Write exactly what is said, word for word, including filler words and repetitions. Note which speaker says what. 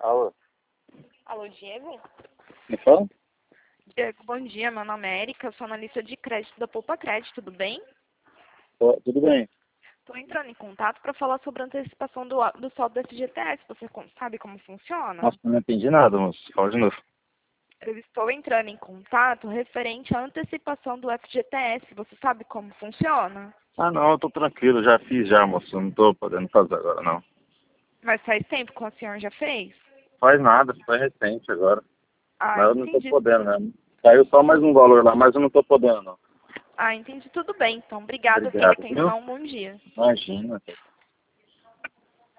Speaker 1: Alô?
Speaker 2: Alô, Diego?
Speaker 1: Me fala?
Speaker 2: Diego, bom dia. Meu nome é Erika, eu sou analista de crédito da Poupa Crédito, tudo bem?
Speaker 1: Tô, tudo bem.
Speaker 2: Estou entrando em contato para falar sobre a antecipação do, do saldo do F G T S. Você com- sabe como funciona?
Speaker 1: Nossa, não entendi nada, moço. Fala de novo.
Speaker 2: Eu estou entrando em contato referente à antecipação do F G T S. Você sabe como funciona?
Speaker 1: Ah, não, eu tô tranquilo. Já fiz já, moço. Não tô podendo fazer agora, não.
Speaker 2: Mas faz tempo que o senhor já fez?
Speaker 1: Faz nada, foi recente agora.
Speaker 2: Ah,
Speaker 1: Mas eu não tô
Speaker 2: entendi.
Speaker 1: podendo, né? Caiu só mais um valor lá, mas eu não tô podendo, não.
Speaker 2: Ah, entendi. Tudo bem, então. Obrigada pela
Speaker 1: Obrigado, viu?
Speaker 2: atenção. Bom dia.
Speaker 1: Imagina.